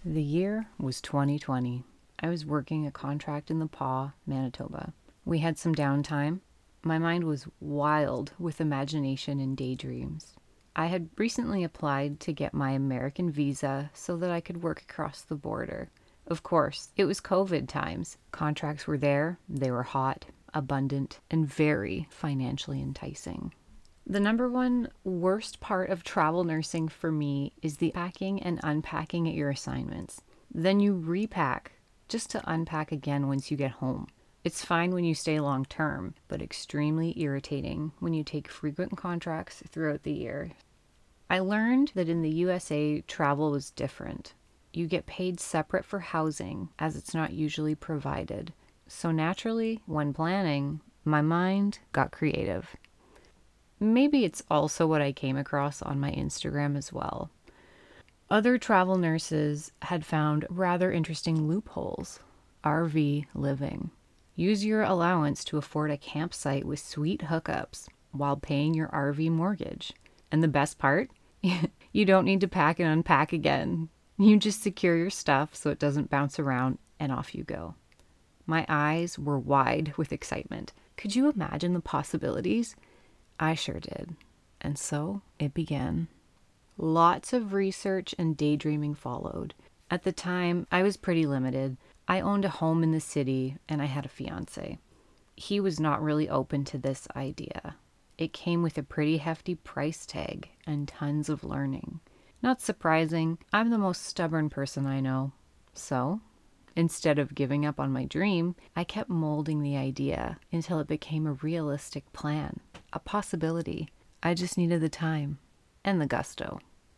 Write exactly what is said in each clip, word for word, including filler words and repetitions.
The year was twenty twenty. I was working a contract in the Paw, Manitoba. We had some downtime. My mind was wild with imagination and daydreams. I had recently applied to get my American visa so that I could work across the border. Of course, it was COVID times. Contracts were there, they were hot, abundant, and very financially enticing. The number one worst part of travel nursing for me is the packing and unpacking at your assignments. Then you repack just to unpack again once you get home. It's fine when you stay long term, but extremely irritating when you take frequent contracts throughout the year. I learned that in the U S A, travel was different. You get paid separate for housing, as it's not usually provided. So naturally, when planning, my mind got creative. Maybe it's also what I came across on my Instagram as well. Other travel nurses had found rather interesting loopholes. R V living. Use your allowance to afford a campsite with sweet hookups while paying your R V mortgage. And the best part? You don't need to pack and unpack again. You just secure your stuff so it doesn't bounce around and off you go. My eyes were wide with excitement. Could you imagine the possibilities? I sure did. And so it began. Lots of research and daydreaming followed. At the time, I was pretty limited. I owned a home in the city and I had a fiance. He was not really open to this idea. It came with a pretty hefty price tag and tons of learning. Not surprising, I'm the most stubborn person I know. So, instead of giving up on my dream, I kept molding the idea until it became a realistic plan, a possibility. I just needed the time and the gusto.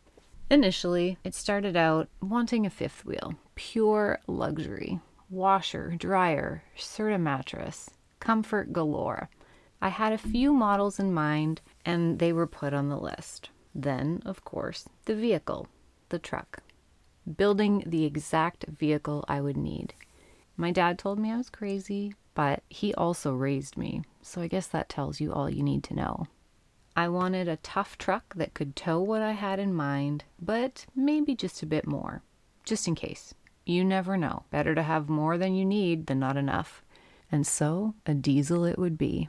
Initially, it started out wanting a fifth wheel, pure luxury, washer, dryer, Serta mattress, comfort galore. I had a few models in mind and they were put on the list. Then, of course, the vehicle, the truck. Building the exact vehicle I would need. My dad told me I was crazy, but he also raised me, so I guess that tells you all you need to know. I wanted a tough truck that could tow what I had in mind, but maybe just a bit more, just in case. You never know. Better to have more than you need than not enough. And so, a diesel it would be.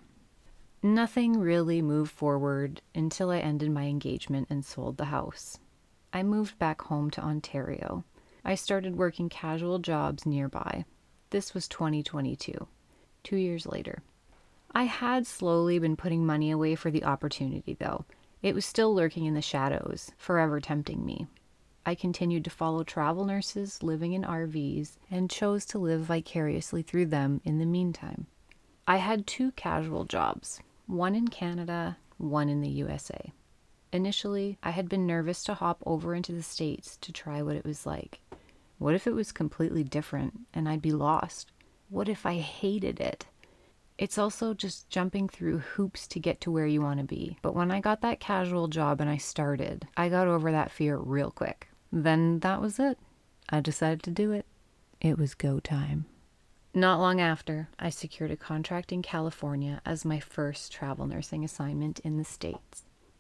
Nothing really moved forward until I ended my engagement and sold the house. I moved back home to Ontario. I started working casual jobs nearby. This was twenty twenty-two, two years later. I had slowly been putting money away for the opportunity, though. It was still lurking in the shadows, forever tempting me. I continued to follow travel nurses living in R Vs and chose to live vicariously through them in the meantime. I had two casual jobs, one in Canada, one in the U S A. Initially, I had been nervous to hop over into the States to try what it was like. What if it was completely different and I'd be lost? What if I hated it? It's also just jumping through hoops to get to where you want to be. But when I got that casual job and I started, I got over that fear real quick. Then that was it. I decided to do it. It was go time. Not long after, I secured a contract in California as my first travel nursing assignment in the States.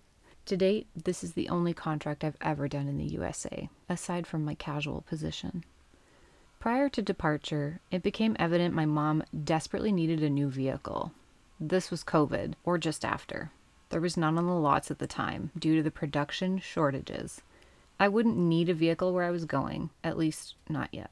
To date, this is the only contract I've ever done in the U S A, aside from my casual position. Prior to departure, it became evident my mom desperately needed a new vehicle. This was COVID, or just after. There was none on the lots at the time, due to the production shortages. I wouldn't need a vehicle where I was going, at least not yet.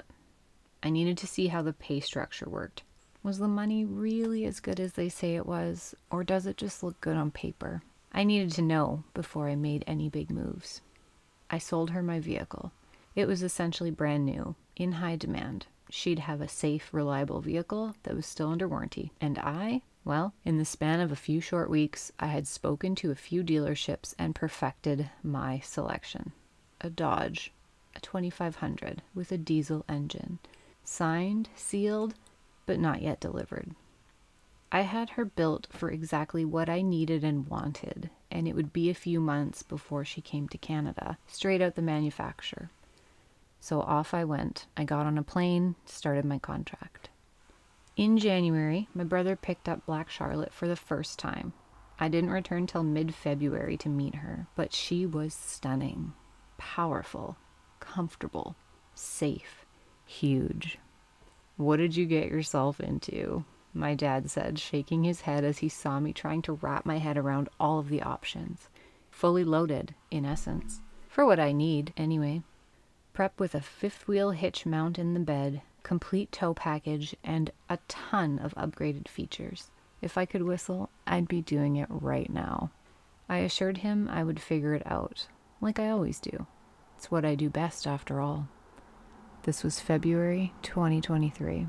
I needed to see how the pay structure worked. Was the money really as good as they say it was, or does it just look good on paper? I needed to know before I made any big moves. I sold her my vehicle. It was essentially brand new, in high demand. She'd have a safe, reliable vehicle that was still under warranty. And I, well, in the span of a few short weeks, I had spoken to a few dealerships and perfected my selection. A Dodge, a twenty-five hundred with a diesel engine. Signed, sealed, but not yet delivered. I had her built for exactly what I needed and wanted, and it would be a few months before she came to Canada, straight out the manufacturer. So off I went. I got on a plane, started my contract. In January, my brother picked up Black Charlotte for the first time. I didn't return till mid-February to meet her, but she was stunning, powerful, comfortable. safe, huge. What did you get yourself into? My dad said, shaking his head as he saw me trying to wrap my head around all of the options. Fully loaded, in essence. For what I need, anyway. Prep with a fifth wheel hitch mount in the bed, complete tow package, and a ton of upgraded features. If I could whistle, I'd be doing it right now. I assured him I would figure it out, like I always do. It's what I do best, after all. This was February twenty twenty-three.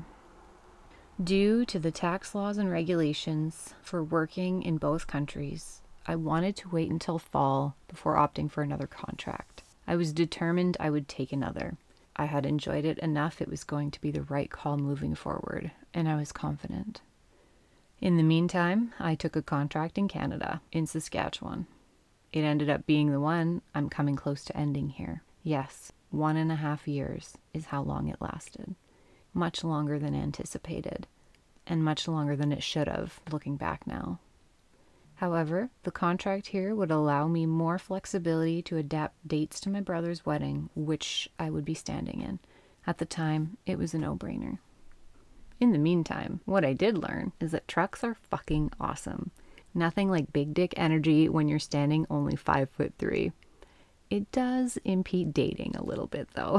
Due to the tax laws and regulations for working in both countries, I wanted to wait until fall before opting for another contract. I was determined I would take another. I had enjoyed it enough it was going to be the right call moving forward, and I was confident. In the meantime, I took a contract in Canada, in Saskatchewan. It ended up being the one I'm coming close to ending here. Yes, one and a half years is how long it lasted. Much longer than anticipated, and much longer than it should have, looking back now. However, the contract here would allow me more flexibility to adapt dates to my brother's wedding, which I would be standing in. At the time, it was a no-brainer. In the meantime, what I did learn is that trucks are fucking awesome. Nothing like big dick energy when you're standing only five foot three. It does impede dating a little bit, though.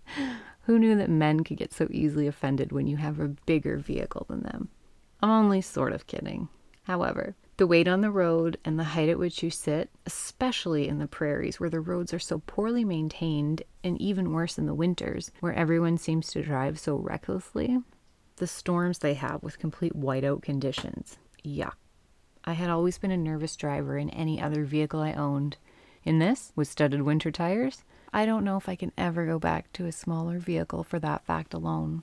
Who knew that men could get so easily offended when you have a bigger vehicle than them? I'm only sort of kidding. However, the weight on the road and the height at which you sit, especially in the prairies where the roads are so poorly maintained, and even worse in the winters where everyone seems to drive so recklessly, the storms they have with complete whiteout conditions. Yuck. I had always been a nervous driver in any other vehicle I owned. In this, with studded winter tires, I don't know if I can ever go back to a smaller vehicle for that fact alone.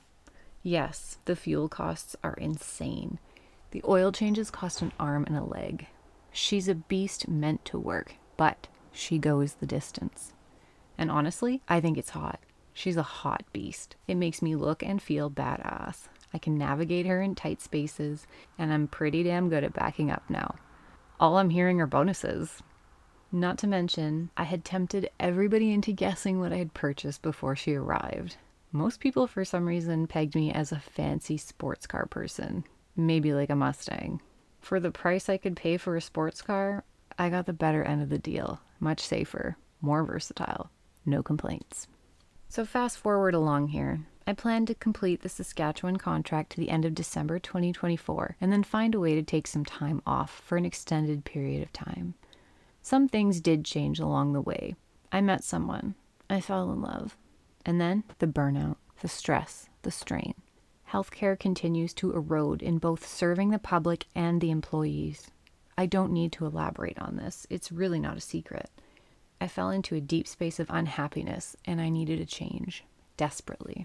Yes, the fuel costs are insane. The oil changes cost an arm and a leg. She's a beast meant to work, but she goes the distance. And honestly, I think it's hot. She's a hot beast. It makes me look and feel badass. I can navigate her in tight spaces, and I'm pretty damn good at backing up now. All I'm hearing are bonuses. Not to mention, I had tempted everybody into guessing what I had purchased before she arrived. Most people, for some reason, pegged me as a fancy sports car person. Maybe like a Mustang. For the price I could pay for a sports car, I got the better end of the deal. Much safer, more versatile. No complaints. So fast forward along here. I plan to complete the Saskatchewan contract to the end of December twenty twenty-four, and then find a way to take some time off for an extended period of time. Some things did change along the way. I met someone. I fell in love. And then the burnout, the stress, the strain. Healthcare continues to erode in both serving the public and the employees. I don't need to elaborate on this. It's really not a secret. I fell into a deep space of unhappiness, and I needed a change, desperately.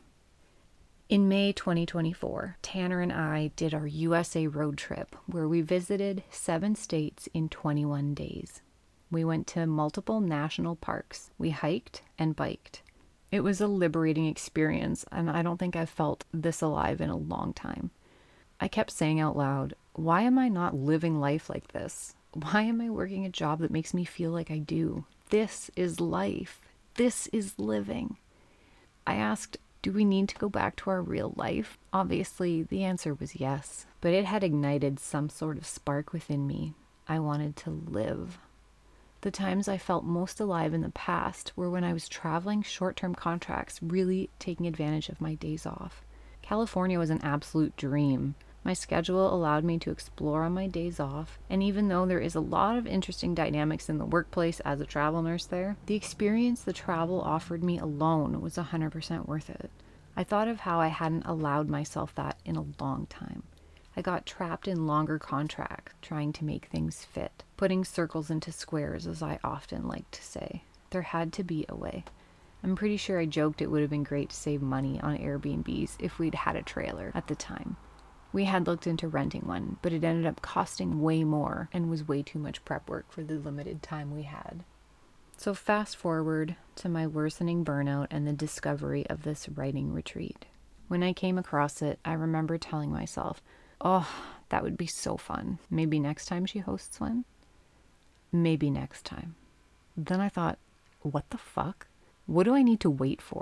In May twenty twenty-four, Tanner and I did our U S A road trip, where we visited seven states in twenty-one days. We went to multiple national parks. We hiked and biked. It was a liberating experience, and I don't think I've felt this alive in a long time. I kept saying out loud, why am I not living life like this? Why am I working a job that makes me feel like I do? This is life. This is living. I asked, do we need to go back to our real life? Obviously, the answer was yes, but it had ignited some sort of spark within me. I wanted to live. The times I felt most alive in the past were when I was traveling short-term contracts, really taking advantage of my days off. California was an absolute dream. My schedule allowed me to explore on my days off, and even though there is a lot of interesting dynamics in the workplace as a travel nurse there, the experience the travel offered me alone was one hundred percent worth it. I thought of how I hadn't allowed myself that in a long time. I got trapped in longer contracts, trying to make things fit, putting circles into squares, as I often like to say. There had to be a way. I'm pretty sure I joked it would have been great to save money on Airbnbs if we'd had a trailer at the time. We had looked into renting one, but it ended up costing way more and was way too much prep work for the limited time we had. So fast forward to my worsening burnout and the discovery of this writing retreat. When I came across it, I remember telling myself, oh, that would be so fun. Maybe next time she hosts one? Maybe next time. Then I thought, what the fuck? What do I need to wait for?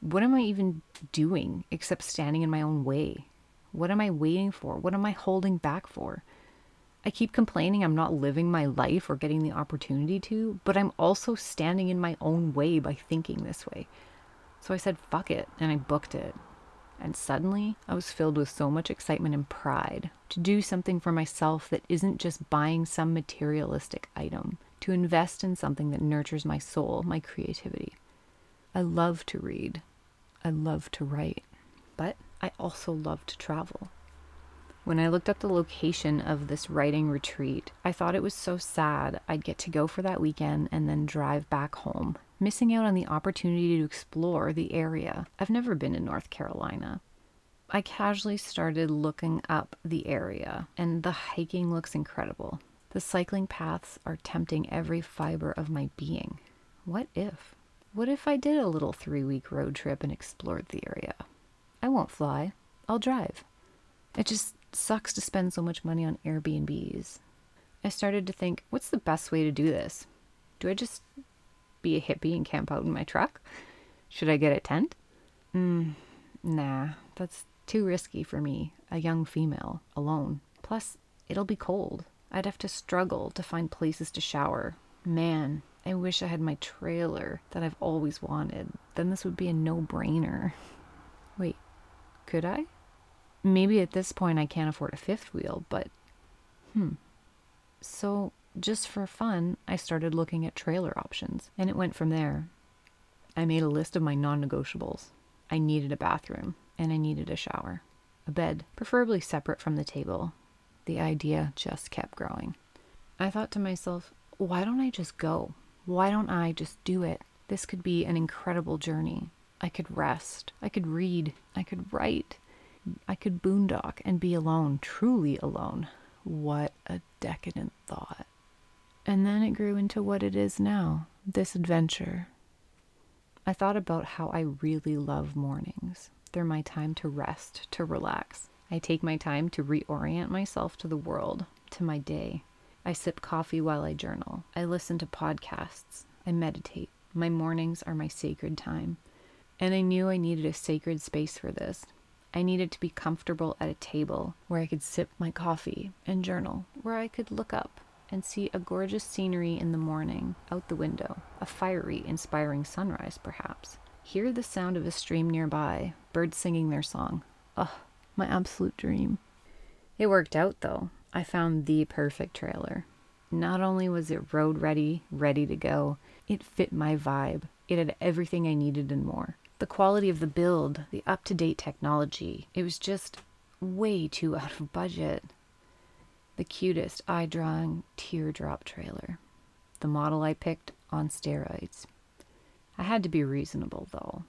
What am I even doing except standing in my own way? What am I waiting for? What am I holding back for? I keep complaining I'm not living my life or getting the opportunity to, but I'm also standing in my own way by thinking this way. So I said, fuck it, and I booked it. And suddenly, I was filled with so much excitement and pride to do something for myself that isn't just buying some materialistic item, to invest in something that nurtures my soul, my creativity. I love to read. I love to write. But I also love to travel. When I looked up the location of this writing retreat, I thought it was so sad I'd get to go for that weekend and then drive back home, missing out on the opportunity to explore the area. I've never been in North Carolina. I casually started looking up the area, and the hiking looks incredible. The cycling paths are tempting every fiber of my being. What if? What if I did a little three-week road trip and explored the area? I won't fly. I'll drive. It just sucks to spend so much money on Airbnbs. I started to think, what's the best way to do this? Do I just be a hippie and camp out in my truck? Should I get a tent? Mm, nah, that's too risky for me, a young female, alone. Plus, it'll be cold. I'd have to struggle to find places to shower. Man, I wish I had my trailer that I've always wanted. Then this would be a no-brainer. Wait, could I? Maybe at this point I can't afford a fifth wheel, but hmm. So just for fun, I started looking at trailer options, and it went from there. I made a list of my non-negotiables. I needed a bathroom, and I needed a shower. A bed, preferably separate from the table. The idea just kept growing. I thought to myself, why don't I just go? Why don't I just do it? This could be an incredible journey. I could rest. I could read. I could write. I could boondock and be alone, truly alone. What a decadent thought. And then it grew into what it is now, this adventure. I thought about how I really love mornings. They're my time to rest, to relax. I take my time to reorient myself to the world, to my day. I sip coffee while I journal. I listen to podcasts. I meditate. My mornings are my sacred time. And I knew I needed a sacred space for this. I needed to be comfortable at a table where I could sip my coffee and journal, where I could look up and see a gorgeous scenery in the morning out the window, a fiery, inspiring sunrise perhaps. Hear the sound of a stream nearby, birds singing their song. Ugh, my absolute dream. It worked out though. I found the perfect trailer. Not only was it road ready, ready to go, it fit my vibe. It had everything I needed and more. The quality of the build, the up-to-date technology, it was just way too out of budget. The cutest eye-drawing teardrop trailer. The model I picked on steroids. I had to be reasonable though.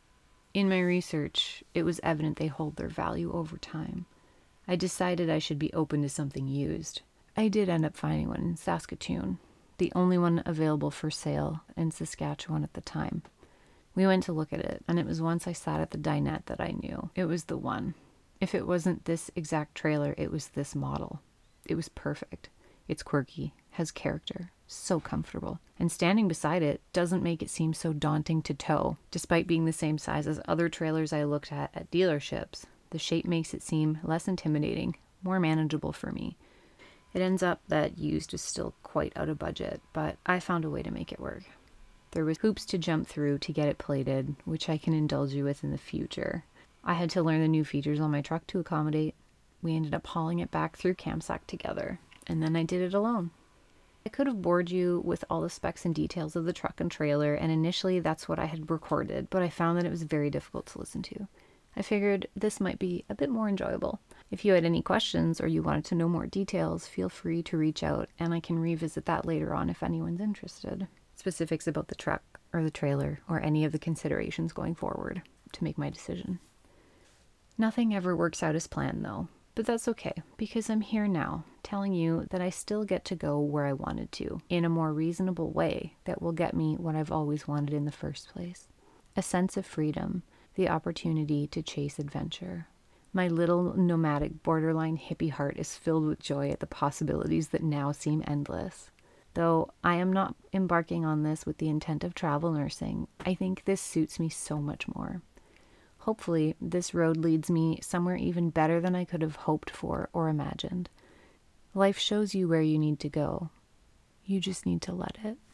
In my research, it was evident they hold their value over time. I decided I should be open to something used. I did end up finding one in Saskatoon, the only one available for sale in Saskatchewan at the time. We went to look at it, and it was once I sat at the dinette that I knew. It was the one. If it wasn't this exact trailer, it was this model. It was perfect. It's quirky, has character, so comfortable. And standing beside it doesn't make it seem so daunting to tow. Despite being the same size as other trailers I looked at at dealerships, the shape makes it seem less intimidating, more manageable for me. It ends up that used is still quite out of budget, but I found a way to make it work. There was hoops to jump through to get it plated, which I can indulge you with in the future. I had to learn the new features on my truck to accommodate. We ended up hauling it back through Camsack together, and then I did it alone. I could have bored you with all the specs and details of the truck and trailer, and initially that's what I had recorded, but I found that it was very difficult to listen to. I figured this might be a bit more enjoyable. If you had any questions or you wanted to know more details, feel free to reach out, and I can revisit that later on if anyone's interested. Specifics about the truck or the trailer or any of the considerations going forward to make my decision. Nothing ever works out as planned though, but that's okay because I'm here now telling you that I still get to go where I wanted to in a more reasonable way that will get me what I've always wanted in the first place. A sense of freedom, the opportunity to chase adventure. My little nomadic borderline hippie heart is filled with joy at the possibilities that now seem endless. Though I am not embarking on this with the intent of travel nursing, I think this suits me so much more. Hopefully, this road leads me somewhere even better than I could have hoped for or imagined. Life shows you where you need to go. You just need to let it.